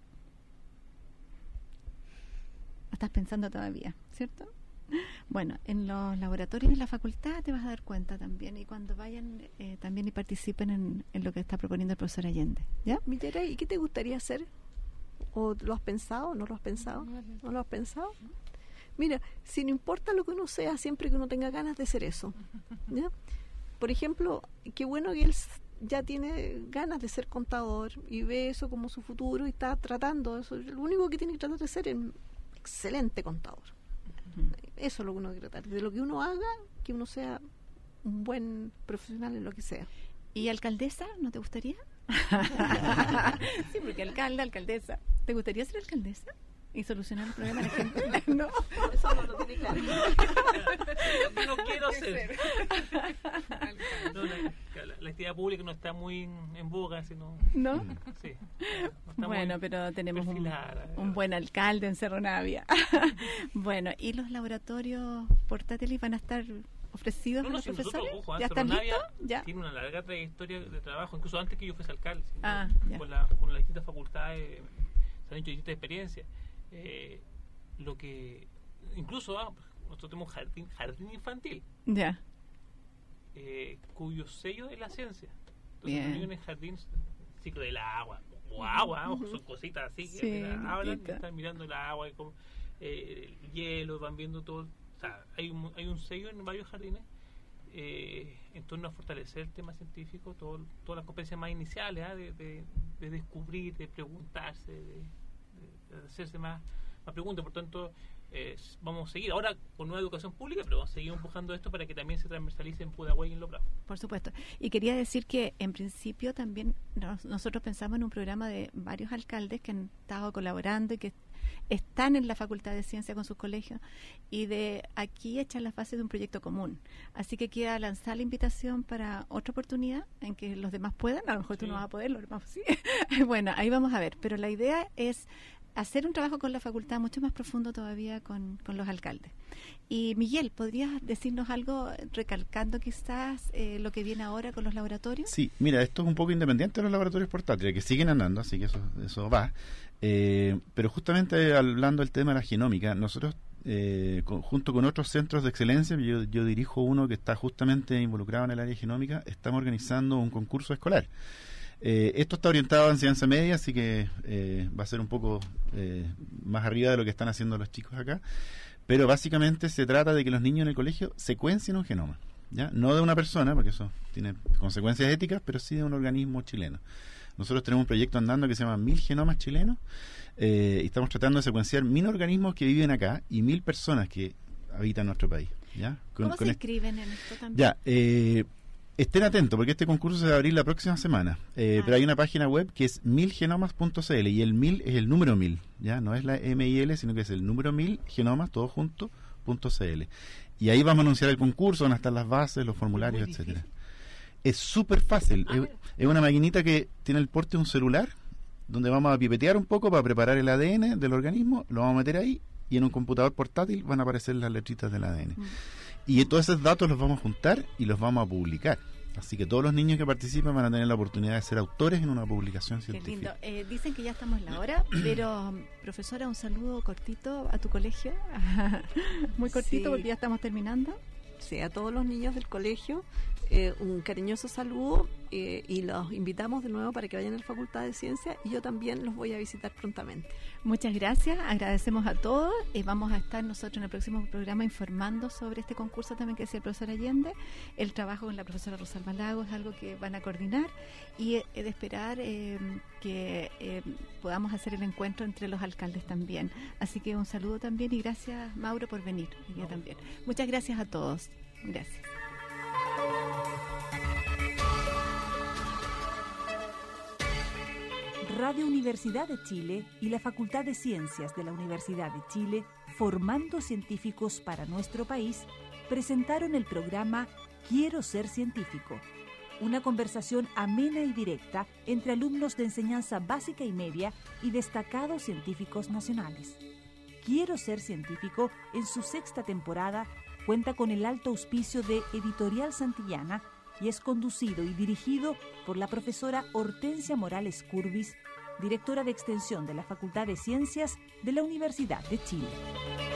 Estás pensando todavía, ¿cierto? Bueno, en los laboratorios de la facultad te vas a dar cuenta también, y cuando vayan también y participen en lo que está proponiendo el profesor Allende, ¿ya? Millaray, ¿y qué te gustaría hacer? ¿O lo has pensado? ¿No lo has pensado? ¿No lo has pensado? Mira, si no importa lo que uno sea, siempre que uno tenga ganas de ser eso, ¿ya? Por ejemplo, qué bueno que él ya tiene ganas de ser contador y ve eso como su futuro y está tratando eso. Lo único que tiene que tratar de ser es excelente contador. Eso es lo que uno quiere tratar. De lo que uno haga, que uno sea un buen profesional en lo que sea. ¿Y alcaldesa? ¿No te gustaría? Sí, porque alcalde, alcaldesa. ¿Te gustaría ser alcaldesa? y solucionar el problema de la gente. No, Eso no lo tiene claro. No quiero ser. No, la actividad pública no está muy en boga, sino. ¿No? Sí. No está Bueno, muy pero tenemos perfilada. un buen alcalde en Cerro Navia. Bueno, ¿y los laboratorios portátiles van a estar ofrecidos a los sí, profesores? nosotros, ojo, ¿Ya Cerro están Navia listos? ¿Ya? Tiene una larga trayectoria de trabajo, incluso antes que yo fuese alcalde. ¿Sí? Ah, ya. Con las distintas facultades se han hecho distintas experiencias. Lo que incluso nosotros tenemos jardín infantil, Ya. cuyo sello es la ciencia. Entonces, Bien. los niños en el jardín, ciclo del agua, o agua, son cositas así que Sí, hablan, rica. están mirando el agua, el hielo, van viendo todo. O sea, hay un sello en varios jardines en torno a fortalecer el tema científico, todas las competencias más iniciales, de descubrir, de preguntarse, de hacerse más preguntas. Por tanto, vamos a seguir ahora con nueva educación pública, pero vamos a seguir empujando esto para que también se transversalice en Pudahuel y en Loprado. Por supuesto. Y quería decir que en principio también nosotros pensamos en un programa de varios alcaldes que han estado colaborando y que están en la Facultad de Ciencia con sus colegios, y de aquí echar las bases de un proyecto común. Así que queda lanzar la invitación para otra oportunidad en que los demás puedan. A lo mejor tú Sí. no vas a poder, los demás sí. Bueno, ahí vamos a ver. Pero la idea es hacer un trabajo con la facultad mucho más profundo todavía con los alcaldes. Y Miguel, ¿podrías decirnos algo recalcando quizás lo que viene ahora con los laboratorios? Sí, mira, esto es un poco independiente de los laboratorios portátiles, que siguen andando, así que eso va. Pero justamente hablando del tema de la genómica, nosotros, junto con otros centros de excelencia, yo dirijo uno que está justamente involucrado en el área genómica, estamos organizando un concurso escolar. Esto está orientado a enseñanza media, así que va a ser un poco más arriba de lo que están haciendo los chicos acá. Pero básicamente se trata de que los niños en el colegio secuencien un genoma, ¿ya? No de una persona, porque eso tiene consecuencias éticas, pero sí de un organismo chileno. Nosotros tenemos un proyecto andando que se llama 1000 genomas chilenos, y estamos tratando de secuenciar 1000 organismos que viven acá y 1000 personas que habitan nuestro país, ¿ya? ¿Cómo se inscriben en esto también? Ya, estén atentos porque este concurso se va a abrir la próxima semana, pero hay una página web que es 1000genomas.cl y el 1000 es el número 1000, ¿ya? No es la MIL, sino que es el número 1000 genomas, todo junto, .cl. Y ahí vamos a anunciar el concurso, van a estar las bases, los formularios, etcétera. Es súper fácil. Es una maquinita que tiene el porte de un celular, donde vamos a pipetear un poco para preparar el ADN del organismo, lo vamos a meter ahí y en un computador portátil van a aparecer las letritas del ADN. Y todos esos datos los vamos a juntar y los vamos a publicar. Así que todos los niños que participan van a tener la oportunidad de ser autores en una publicación Qué lindo. científica. Dicen que ya estamos en la hora, pero profesora, un saludo cortito a tu colegio. Muy cortito Sí. porque ya estamos terminando. Sí, a todos los niños del colegio, un cariñoso saludo, y los invitamos de nuevo para que vayan a la Facultad de Ciencia, y yo también los voy a visitar prontamente. Muchas gracias, agradecemos a todos. Vamos a estar nosotros en el próximo programa informando sobre este concurso también que decía el profesor Allende. El trabajo con la profesora Rosalba Lagos es algo que van a coordinar, y de esperar que podamos hacer el encuentro entre los alcaldes también. Así que un saludo también, y gracias, Mauro, por venir hoy día también. Muchas gracias a todos. Gracias. Radio Universidad de Chile y la Facultad de Ciencias de la Universidad de Chile, formando científicos para nuestro país, presentaron el programa Quiero ser científico, una conversación amena y directa entre alumnos de enseñanza básica y media y destacados científicos nacionales. Quiero ser científico, en su 6ª temporada, cuenta con el alto auspicio de Editorial Santillana y es conducido y dirigido por la profesora Hortensia Morales Curbis, directora de Extensión de la Facultad de Ciencias de la Universidad de Chile.